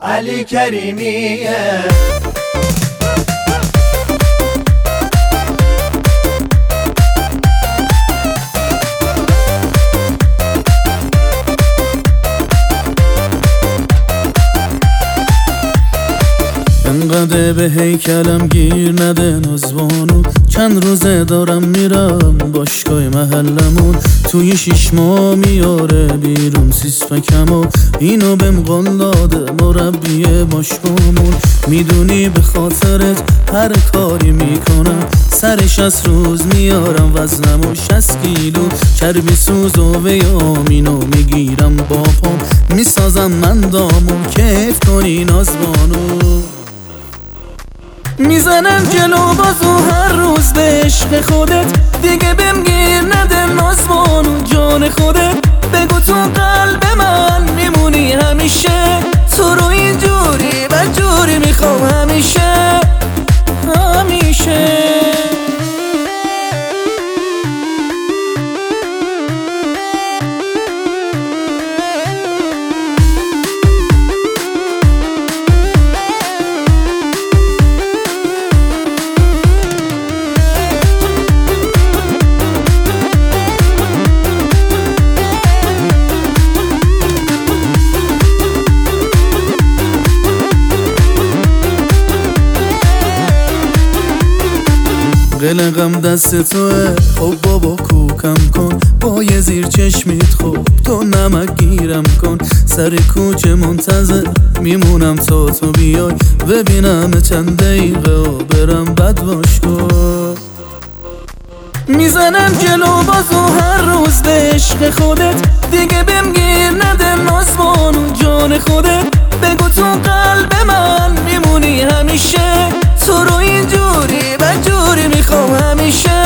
علی کریمیه. انقدر به هیکلم گیر نده نازبانو، چند روزه دارم میرم باشگاه محلمون، توی 6 ماه میاره بیرون سیسفکمو، اینو بهم قول داده مربی باشگاهمون. میدونی به خاطرت هر کاری میکنم، سر 60 روز میارم وزنمو 60 کیلو، چربی سوز و ویامینو میگیرم با پام، میسازم من دامو کیف کنی نازبانو. میزنم جلو بازو هر روز به عشق خودت، دیگه بهم گیر نده نازبانو جان خودت. بگو تو قلب من میمونی همیشه، تو رو اینجوری بدجوری میخوام همیشه همیشه. قلقم دست توه، خب بابا کوکم کن با یه زیر چشمیت، خب تو نمک گیرم کن، سر کوچه منتظر میمونم تا تو بیای، ببینم چند دقیقه و برم بد باش کن. میزنم جلو بازو هر روز به عشق خودت، دیگه بهم گیر نده نازبانو جان خودت. بگو تو قلب من میمونی همیشه، تو رو اینجوری بدجوری میخوام همیشه